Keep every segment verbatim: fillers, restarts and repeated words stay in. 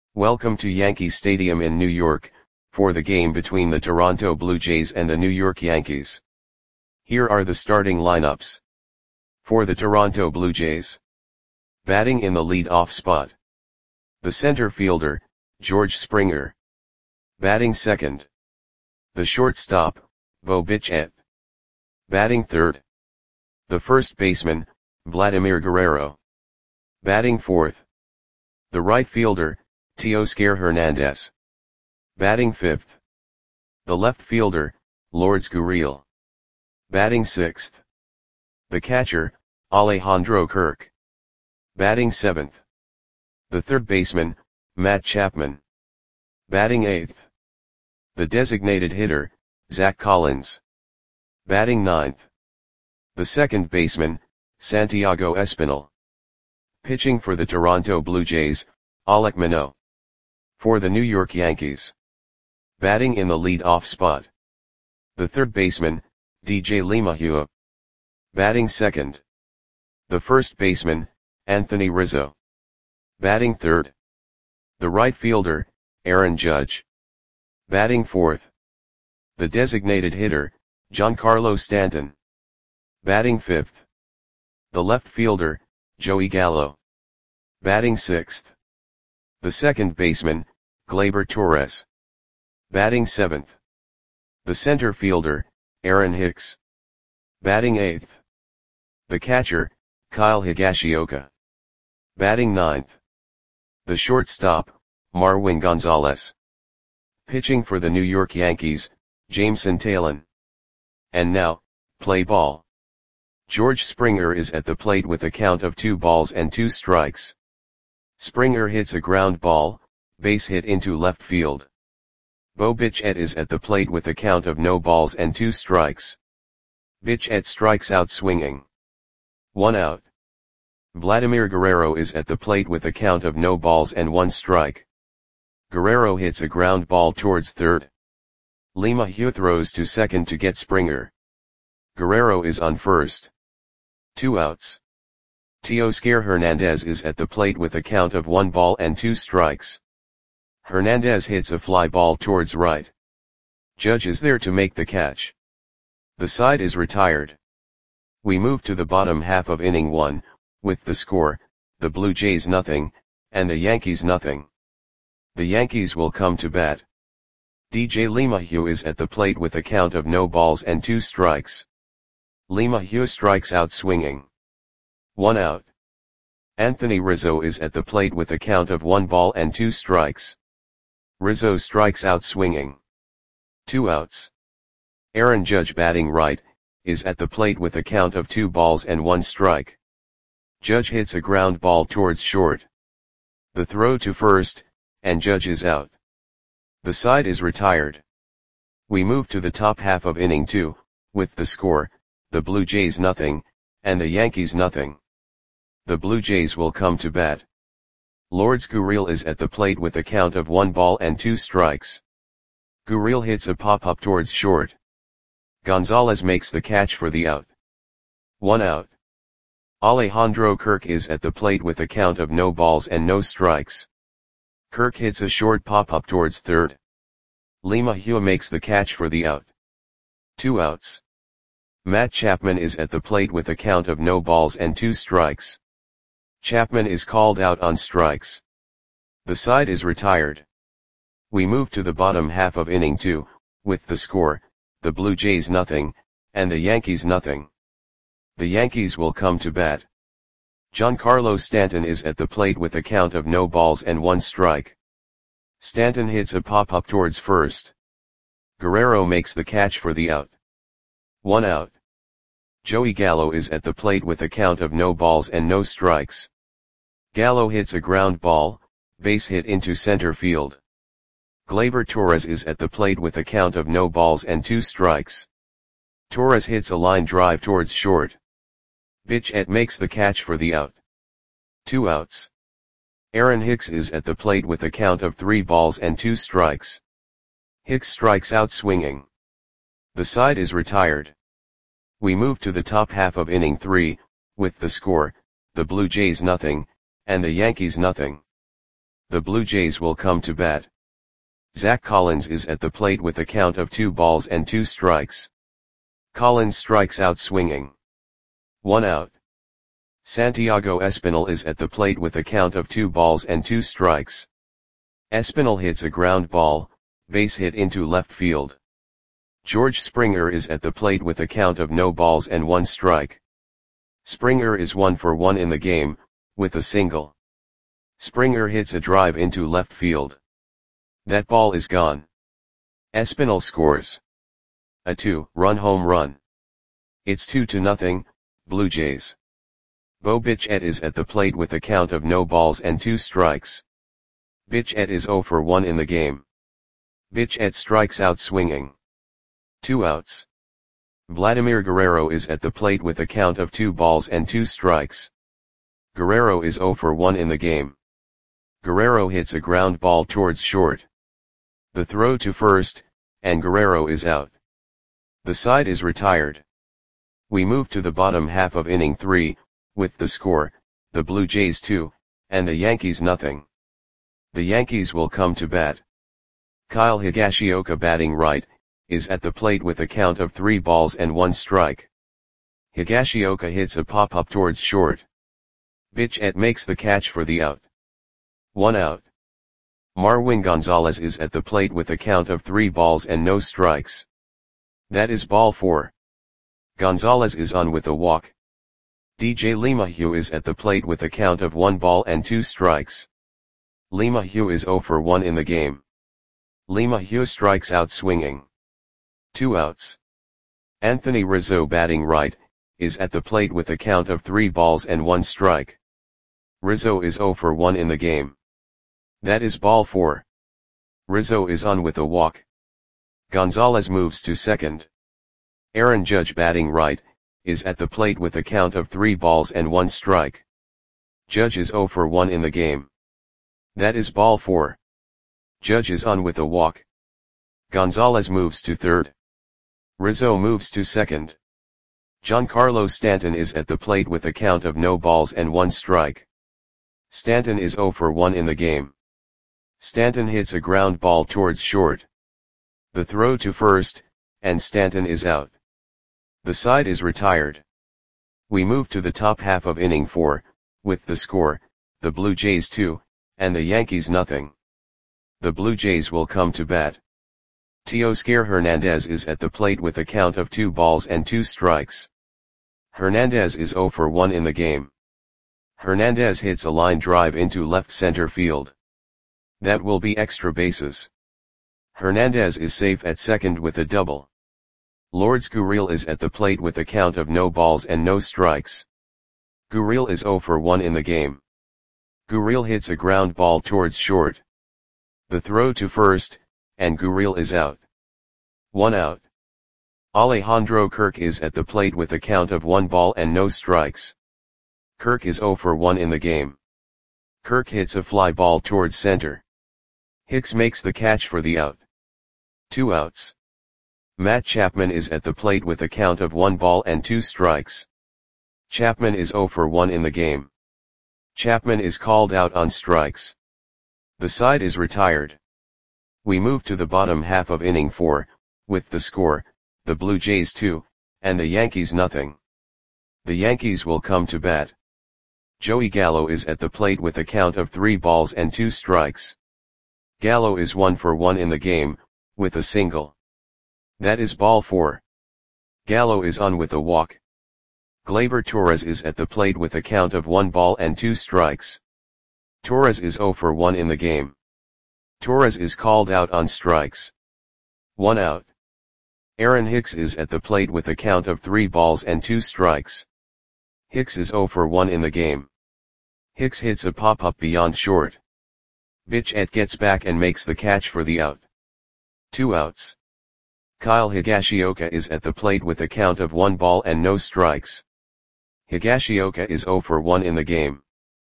Welcome to Yankee Stadium in New York, for the game between the Toronto Blue Jays and the New York Yankees. Here are the starting lineups. For the Toronto Blue Jays. Batting in the lead-off spot. The center fielder, George Springer. Batting second. The shortstop, Bo Bichette. Batting third. The first baseman, Vladimir Guerrero. Batting fourth. The right fielder, Teoscar Hernandez. Batting fifth. The left fielder, Lourdes Gurriel. Batting sixth. The catcher, Alejandro Kirk. Batting seventh. The third baseman, Matt Chapman. Batting eighth. The designated hitter, Zach Collins. Batting ninth. The second baseman, Santiago Espinal. Pitching for the Toronto Blue Jays, Alek Manoah. For the New York Yankees. Batting in the lead-off spot. The third baseman, D J LeMahieu. Batting second. The first baseman, Anthony Rizzo. Batting third. The right fielder, Aaron Judge. Batting fourth. The designated hitter, Giancarlo Stanton. Batting fifth. The left fielder, Joey Gallo. Batting sixth. The second baseman, Gleyber Torres. Batting seventh. The center fielder, Aaron Hicks. Batting eighth. The catcher, Kyle Higashioka. Batting ninth. The shortstop, Marwin Gonzalez. Pitching for the New York Yankees, Jameson Taillon. And now, play ball. George Springer is at the plate with a count of two balls and two strikes. Springer hits a ground ball, base hit into left field. Bo Bichette is at the plate with a count of no balls and two strikes. Bichette strikes out swinging. One out. Vladimir Guerrero is at the plate with a count of no balls and one strike. Guerrero hits a ground ball towards third. LeMahieu throws to second to get Springer. Guerrero is on first. Two outs. Teoscar Hernandez is at the plate with a count of one ball and two strikes. Hernandez hits a fly ball towards right. Judge is there to make the catch. The side is retired. We move to the bottom half of inning one, with the score, the Blue Jays nothing, and the Yankees nothing. The Yankees will come to bat. D J LeMahieu is at the plate with a count of no balls and two strikes. LeMahieu strikes out swinging. One out. Anthony Rizzo is at the plate with a count of one ball and two strikes. Rizzo strikes out swinging. Two outs. Aaron Judge, batting right, is at the plate with a count of two balls and one strike. Judge hits a ground ball towards short. The throw to first, and Judge is out. The side is retired. We move to the top half of inning two, with the score, the Blue Jays nothing, and the Yankees nothing. The Blue Jays will come to bat. Lourdes Gurriel is at the plate with a count of one ball and two strikes. Gurriel hits a pop-up towards short. Gonzalez makes the catch for the out. One out. Alejandro Kirk is at the plate with a count of no balls and no strikes. Kirk hits a short pop-up towards third. LeMahieu makes the catch for the out. Two outs. Matt Chapman is at the plate with a count of no balls and two strikes. Chapman is called out on strikes. The side is retired. We move to the bottom half of inning two, with the score, the Blue Jays nothing, and the Yankees nothing. The Yankees will come to bat. Giancarlo Stanton is at the plate with a count of no balls and one strike. Stanton hits a pop-up towards first. Guerrero makes the catch for the out. One out. Joey Gallo is at the plate with a count of no balls and no strikes. Gallo hits a ground ball, base hit into center field. Gleyber Torres is at the plate with a count of no balls and two strikes. Torres hits a line drive towards short. Bichette makes the catch for the out. Two outs. Aaron Hicks is at the plate with a count of three balls and two strikes. Hicks strikes out swinging. The side is retired. We move to the top half of inning three, with the score, the Blue Jays nothing, and the Yankees nothing. The Blue Jays will come to bat. Zach Collins is at the plate with a count of two balls and two strikes. Collins strikes out swinging. One out. Santiago Espinal is at the plate with a count of two balls and two strikes. Espinal hits a ground ball, base hit into left field. George Springer is at the plate with a count of no balls and one strike. Springer is one for one in the game, with a single. Springer hits a drive into left field. That ball is gone. Espinal scores a two-run home run. It's two to nothing, Blue Jays. Bo Bichette is at the plate with a count of no balls and two strikes. Bichette is zero for one in the game. Bichette strikes out swinging. Two outs. Vladimir Guerrero is at the plate with a count of two balls and two strikes. Guerrero is zero for one in the game. Guerrero hits a ground ball towards short. The throw to first, and Guerrero is out. The side is retired. We move to the bottom half of inning three, with the score, the Blue Jays two, and the Yankees nothing. The Yankees will come to bat. Kyle Higashioka batting right, is at the plate with a count of three balls and one strike. Higashioka hits a pop-up towards short. Bichette makes the catch for the out. One out. Marwin Gonzalez is at the plate with a count of three balls and no strikes. That is ball four. Gonzalez is on with a walk. D J LeMahieu is at the plate with a count of one ball and two strikes. LeMahieu is zero for one in the game. LeMahieu strikes out swinging. Two outs. Anthony Rizzo batting right, is at the plate with a count of three balls and one strike. Rizzo is zero for one in the game. That is ball four. Rizzo is on with a walk. Gonzalez moves to second. Aaron Judge batting right, is at the plate with a count of three balls and one strike. Judge is zero for one in the game. That is ball four. Judge is on with a walk. Gonzalez moves to third. Rizzo moves to second. Giancarlo Stanton is at the plate with a count of no balls and one strike. Stanton is zero for one in the game. Stanton hits a ground ball towards short. The throw to first, and Stanton is out. The side is retired. We move to the top half of inning four, with the score, the Blue Jays two, and the Yankees nothing. The Blue Jays will come to bat. Teoscar Hernandez is at the plate with a count of two balls and two strikes. Hernandez is zero for one in the game. Hernandez hits a line drive into left center field. That will be extra bases. Hernandez is safe at second with a double. Lourdes Gurriel is at the plate with a count of no balls and no strikes. Gurriel is zero for one in the game. Gurriel hits a ground ball towards short. The throw to first, and Gurriel is out. One out. Alejandro Kirk is at the plate with a count of one ball and no strikes. Kirk is zero for one in the game. Kirk hits a fly ball towards center. Hicks makes the catch for the out. Two outs. Matt Chapman is at the plate with a count of one ball and two strikes. Chapman is zero for one in the game. Chapman is called out on strikes. The side is retired. We move to the bottom half of inning four, with the score, the Blue Jays two, and the Yankees nothing. The Yankees will come to bat. Joey Gallo is at the plate with a count of three balls and two strikes. Gallo is one for one in the game, with a single. That is ball four. Gallo is on with a walk. Gleyber Torres is at the plate with a count of one ball and two strikes. Torres is zero for one in the game. Torres is called out on strikes. One out. Aaron Hicks is at the plate with a count of three balls and two strikes. Hicks is zero for one in the game. Hicks hits a pop-up beyond short. Bichette gets back and makes the catch for the out. Two outs. Kyle Higashioka is at the plate with a count of one ball and no strikes. Higashioka is zero for one in the game.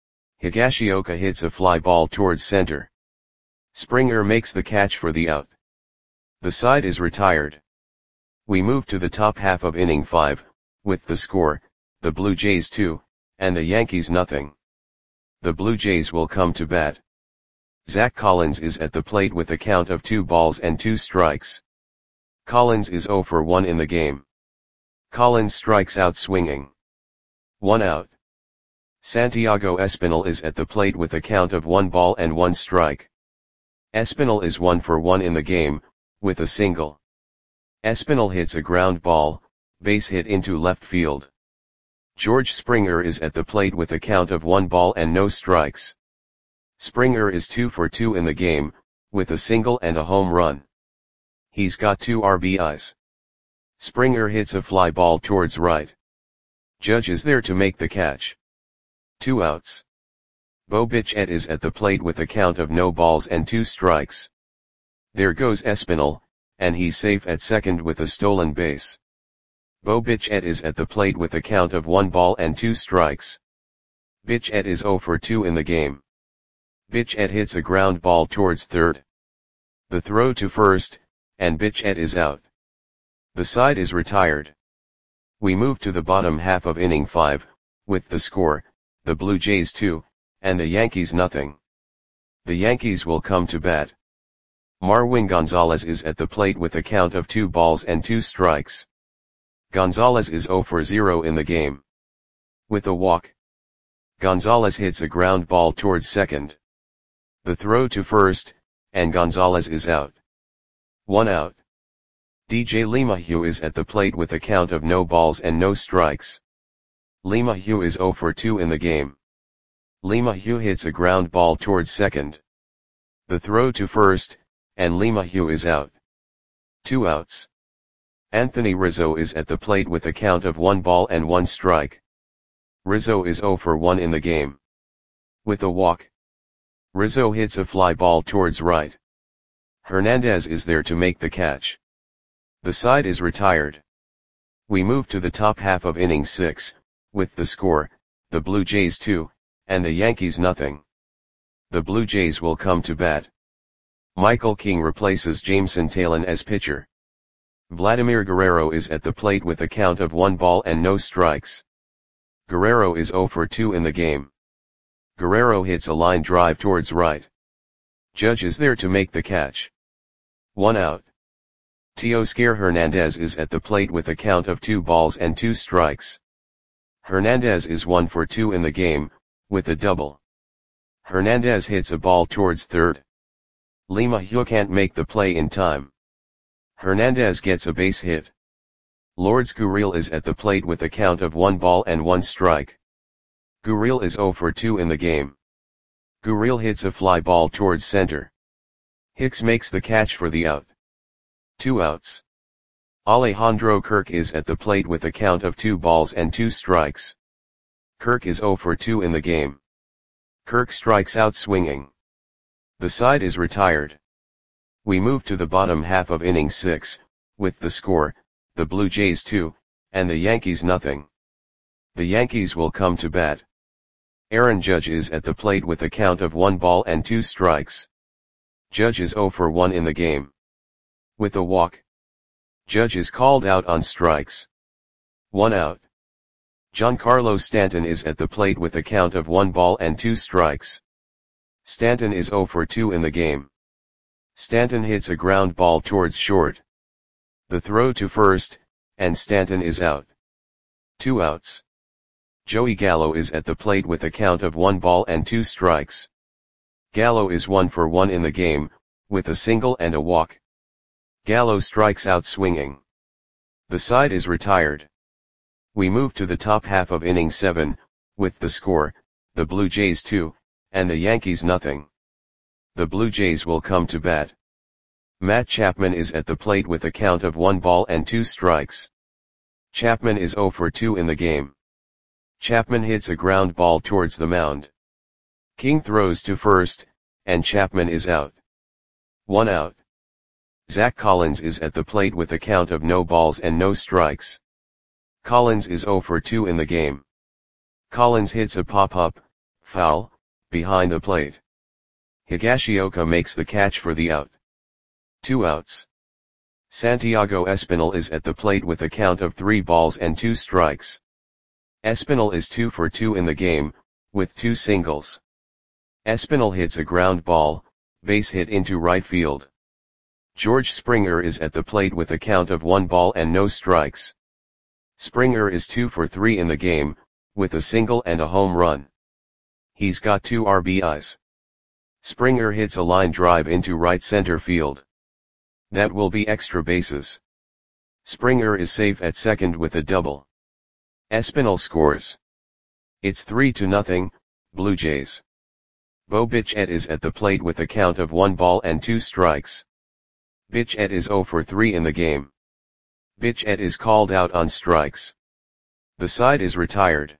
Higashioka hits a fly ball towards center. Springer makes the catch for the out. The side is retired. We move to the top half of inning five, with the score, the Blue Jays two, and the Yankees nothing. The Blue Jays will come to bat. Zach Collins is at the plate with a count of two balls and two strikes. Collins is zero for one in the game. Collins strikes out swinging. One out. Santiago Espinal is at the plate with a count of one ball and one strike. Espinal is one for one in the game, with a single. Espinal hits a ground ball, base hit into left field. George Springer is at the plate with a count of one ball and no strikes. Springer is two for two in the game, with a single and a home run. He's got two R B Is. Springer hits a fly ball towards right. Judge is there to make the catch. Two outs. Bo Bichette is at the plate with a count of no balls and two strikes. There goes Espinal, and he's safe at second with a stolen base. Bo Bichette is at the plate with a count of one ball and two strikes. Bichette is zero for two in the game. Bichette hits a ground ball towards third. The throw to first, and Bichette is out. The side is retired. We move to the bottom half of inning five, with the score, the Blue Jays two, and the Yankees nothing. The Yankees will come to bat. Marwin Gonzalez is at the plate with a count of two balls and two strikes. Gonzalez is zero for zero in the game. With a walk. Gonzalez hits a ground ball towards second. The throw to first, and Gonzalez is out. One out. D J LeMahieu is at the plate with a count of no balls and no strikes. LeMahieu is zero for two in the game. LeMahieu hits a ground ball towards second. The throw to first, and LeMahieu is out. Two outs. Anthony Rizzo is at the plate with a count of one ball and one strike. Rizzo is zero for one in the game. With a walk. Rizzo hits a fly ball towards right. Hernandez is there to make the catch. The side is retired. We move to the top half of inning six, with the score, the Blue Jays two, and the Yankees nothing. The Blue Jays will come to bat. Michael King replaces Jameson Taillon as pitcher. Vladimir Guerrero is at the plate with a count of one ball and no strikes. Guerrero is zero for two in the game. Guerrero hits a line drive towards right. Judge is there to make the catch. One out. Teoscar Hernandez is at the plate with a count of two balls and two strikes. Hernandez is one for two in the game, with a double. Hernandez hits a ball towards third. LeMahieu can't make the play in time. Hernandez gets a base hit. Lourdes Gurriel is at the plate with a count of one ball and one strike. Gurriel is zero for two in the game. Gurriel hits a fly ball towards center. Hicks makes the catch for the out. Two outs. Alejandro Kirk is at the plate with a count of two balls and two strikes. Kirk is zero for two in the game. Kirk strikes out swinging. The side is retired. We move to the bottom half of inning six, with the score, the Blue Jays two, and the Yankees nothing. The Yankees will come to bat. Aaron Judge is at the plate with a count of one ball and two strikes. Judge is zero for one in the game. With a walk. Judge is called out on strikes. One out. Giancarlo Stanton is at the plate with a count of one ball and two strikes. Stanton is zero for two in the game. Stanton hits a ground ball towards short. The throw to first, and Stanton is out. Two outs. Joey Gallo is at the plate with a count of one ball and two strikes. Gallo is one for one in the game, with a single and a walk. Gallo strikes out swinging. The side is retired. We move to the top half of inning seven, with the score, the Blue Jays two, and the Yankees nothing. The Blue Jays will come to bat. Matt Chapman is at the plate with a count of one ball and two strikes. Chapman is zero for two in the game. Chapman hits a ground ball towards the mound. King throws to first, and Chapman is out. One out. Zach Collins is at the plate with a count of no balls and no strikes. Collins is zero for two in the game. Collins hits a pop-up, foul, behind the plate. Higashioka makes the catch for the out. Two outs. Santiago Espinal is at the plate with a count of three balls and two strikes. Espinal is two for two in the game, with two singles. Espinal hits a ground ball, base hit into right field. George Springer is at the plate with a count of one ball and no strikes. Springer is two for three in the game, with a single and a home run. He's got two R B Is. Springer hits a line drive into right center field. That will be extra bases. Springer is safe at second with a double. Espinal scores. It's three to nothing, Blue Jays. Bo Bichette is at the plate with a count of one ball and two strikes. Bichette is zero for three in the game. Bichette is called out on strikes. The side is retired.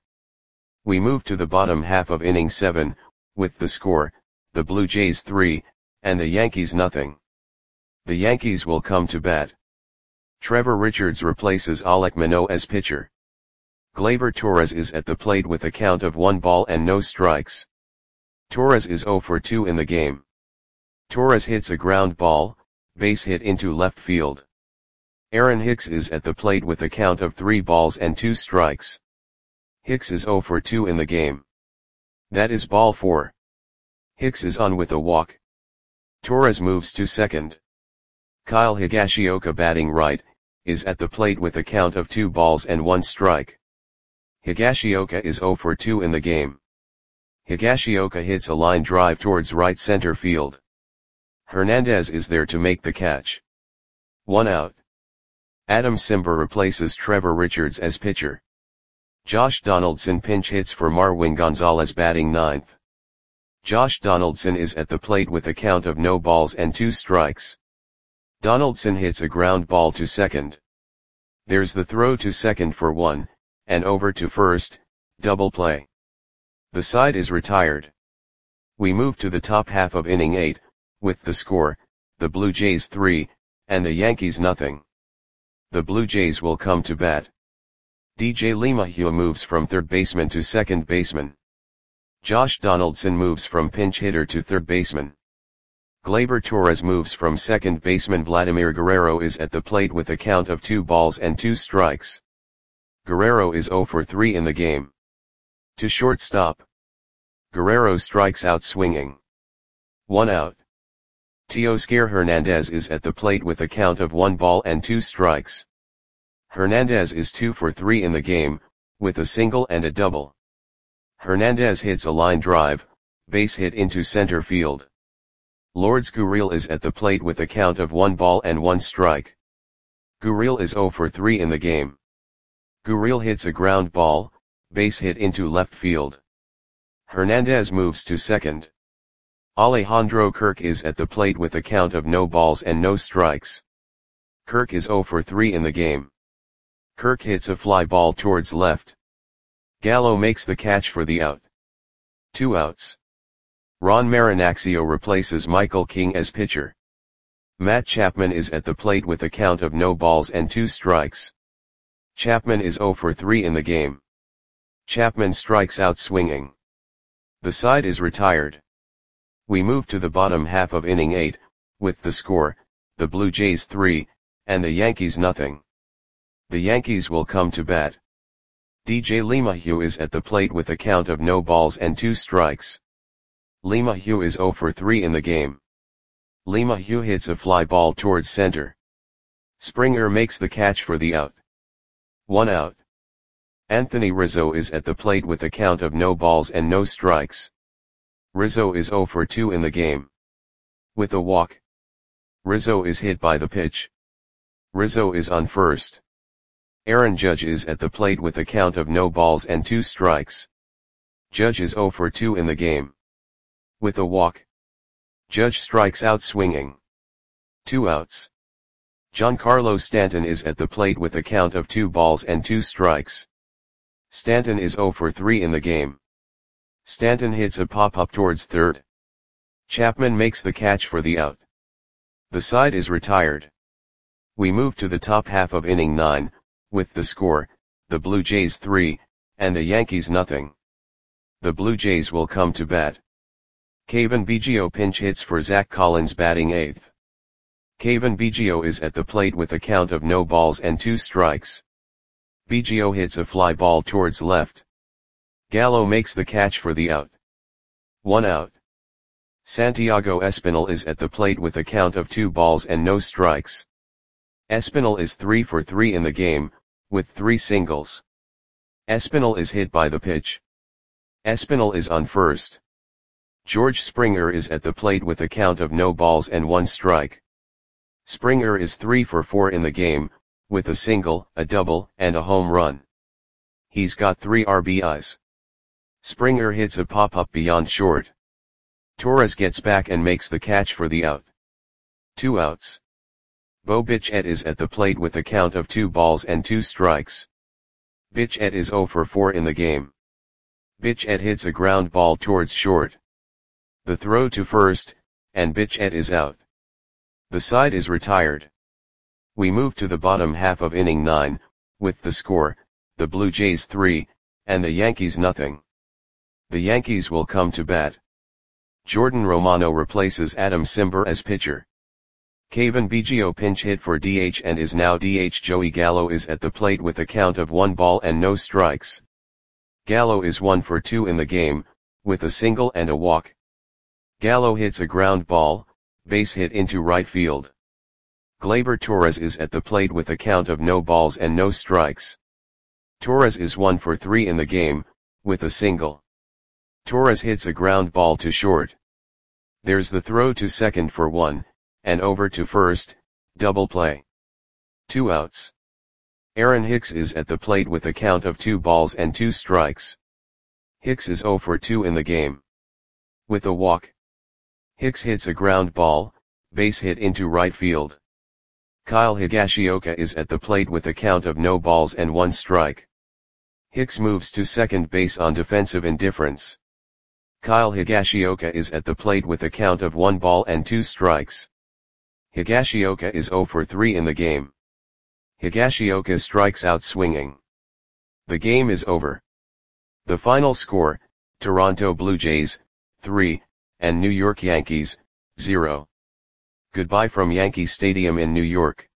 We move to the bottom half of inning seven, with the score, the Blue Jays three, and the Yankees nothing. The Yankees will come to bat. Trevor Richards replaces Alek Manoah as pitcher. Gleyber Torres is at the plate with a count of one ball and no strikes. Torres is zero for two in the game. Torres hits a ground ball, base hit into left field. Aaron Hicks is at the plate with a count of three balls and two strikes. Hicks is zero for two in the game. That is ball four. Hicks is on with a walk. Torres moves to second. Kyle Higashioka, batting right, is at the plate with a count of two balls and one strike. Higashioka is zero for two in the game. Higashioka hits a line drive towards right center field. Hernandez is there to make the catch. One out. Adam Simber replaces Trevor Richards as pitcher. Josh Donaldson pinch hits for Marwin Gonzalez, batting ninth. Josh Donaldson is at the plate with a count of no balls and two strikes. Donaldson hits a ground ball to second. There's the throw to second for one, and over to first, double play. The side is retired. We move to the top half of inning eight, with the score, the Blue Jays three, and the Yankees nothing. The Blue Jays will come to bat. D J LeMahieu moves from third baseman to second baseman. Josh Donaldson moves from pinch hitter to third baseman. Gleyber Torres moves from second baseman. Vladimir Guerrero is at the plate with a count of two balls and two strikes. Guerrero is zero for three in the game. To shortstop. Guerrero strikes out swinging. One out. Teoscar Hernandez is at the plate with a count of one ball and two strikes. Hernandez is two for three in the game, with a single and a double. Hernandez hits a line drive, base hit into center field. Lourdes Gurriel is at the plate with a count of one ball and one strike. Gurriel is zero for three in the game. Gurriel hits a ground ball, base hit into left field. Hernandez moves to second. Alejandro Kirk is at the plate with a count of no balls and no strikes. Kirk is zero for three in the game. Kirk hits a fly ball towards left. Gallo makes the catch for the out. Two outs. Ron Marinaccio replaces Michael King as pitcher. Matt Chapman is at the plate with a count of no balls and two strikes. Chapman is zero for three in the game. Chapman strikes out swinging. The side is retired. We move to the bottom half of inning eight, with the score, the Blue Jays three, and the Yankees nothing. The Yankees will come to bat. D J LeMahieu is at the plate with a count of no balls and two strikes. LeMahieu is zero for three in the game. LeMahieu hits a fly ball towards center. Springer makes the catch for the out. One out. Anthony Rizzo is at the plate with a count of no balls and no strikes. Rizzo is zero for two in the game. With a walk. Rizzo is hit by the pitch. Rizzo is on first. Aaron Judge is at the plate with a count of no balls and two strikes. Judge is zero for two in the game. With a walk. Judge strikes out swinging. Two outs. Giancarlo Stanton is at the plate with a count of two balls and two strikes. Stanton is zero for three in the game. Stanton hits a pop-up towards third. Chapman makes the catch for the out. The side is retired. We move to the top half of inning nine, with the score, the Blue Jays three, and the Yankees nothing. The Blue Jays will come to bat. Cavan Biggio pinch hits for Zach Collins, batting eighth. Cavan Biggio is at the plate with a count of no balls and two strikes. Biggio hits a fly ball towards left. Gallo makes the catch for the out. One out. Santiago Espinal is at the plate with a count of two balls and no strikes. Espinal is three for three in the game, with three singles. Espinal is hit by the pitch. Espinal is on first. George Springer is at the plate with a count of no balls and one strike. Springer is three for four in the game, with a single, a double, and a home run. He's got three R B Is. Springer hits a pop-up beyond short. Torres gets back and makes the catch for the out. Two outs. Bo Bichette is at the plate with a count of two balls and two strikes. Bichette is zero for four in the game. Bichette hits a ground ball towards short. The throw to first, and Bichette is out. The side is retired. We move to the bottom half of inning nine, with the score, the Blue Jays three, and the Yankees nothing. The Yankees will come to bat. Jordan Romano replaces Adam Cimber as pitcher. Cavan Biggio pinch hit for D H and is now D H. Joey Gallo is at the plate with a count of one ball and no strikes. Gallo is one for two in the game, with a single and a walk. Gallo hits a ground ball, base hit into right field. Gleyber Torres is at the plate with a count of no balls and no strikes. Torres is one for three in the game, with a single. Torres hits a ground ball to short. There's the throw to second for one, and over to first, double play. Two outs. Aaron Hicks is at the plate with a count of two balls and two strikes. Hicks is zero for two in the game. With a walk. Hicks hits a ground ball, base hit into right field. Kyle Higashioka is at the plate with a count of no balls and one strike. Hicks moves to second base on defensive indifference. Kyle Higashioka is at the plate with a count of one ball and two strikes. Higashioka is zero for three in the game. Higashioka strikes out swinging. The game is over. The final score, Toronto Blue Jays, three, and New York Yankees, zero. Goodbye from Yankee Stadium in New York.